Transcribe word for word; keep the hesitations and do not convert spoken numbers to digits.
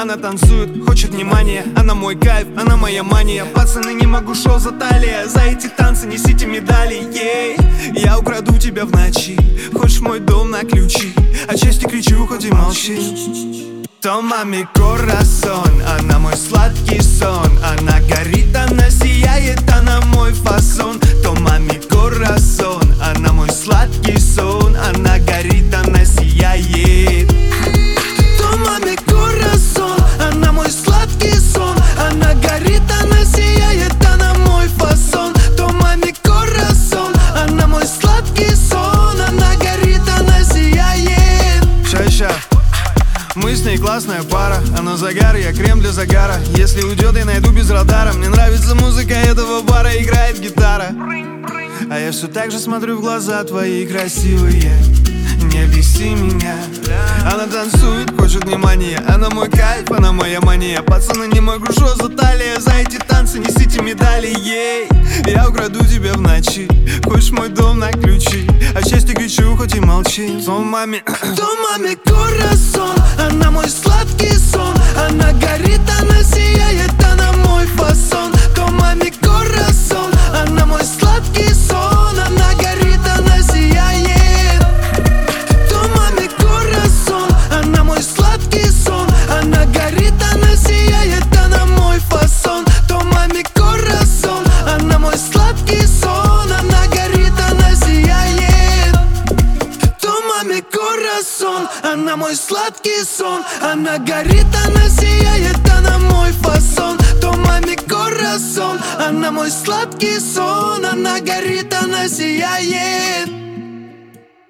Она танцует, хочет внимания, она мой кайф, она моя мания. Пацаны, не могу, шоу за талия. За эти танцы несите медали, ей. Я украду тебя в ночи, хочешь мой дом на ключи. Отчасти кричу, хоть и молчи. Тома ми корасон, она мой сладкий сон. Она горит, она сияет, она мой фасон. Тома ми корасон, она мой сладкий сон. Она горит, она сияет. Тома ми корасон, она мой сладкий сон. Она горит, она сияет, она мой фасон. Тома ми корасон, она мой сладкий сон. Она горит, она сияет. Ща-ща. Мы с ней классная пара, она загар, я крем для загара. Если уйдет, я найду без радара. Мне нравится музыка этого бара, играет гитара. А я все так же смотрю в глаза твои красивые. Не беси меня. Она танцует, хочет внимания. Она мой кайф, она моя мания. Пацаны, не могу, шо за талия. За эти танцы несите медали, ей. Я украду тебя в ночи, хочешь мой дом на ключи. От счастья кричу, хоть и молчи. Тома ми Тома ми корасон, она мой сладкий сон. Она горит, она сияет, она мой фасон. Тома ми корасон, она мой сладкий сон. Она горит, она сияет. Тома ми корасон, она мой сладкий сон. Она горит, она сияет, она мой фасон. Тома ми корасон, она мой сладкий сон. Она горит, она сияет. Тома ми корасон, она мой сладкий сон. Она горит, она сияет, она мой фасон. Тома ми корасон, она мой сладкий сон. Она горит, она сияет.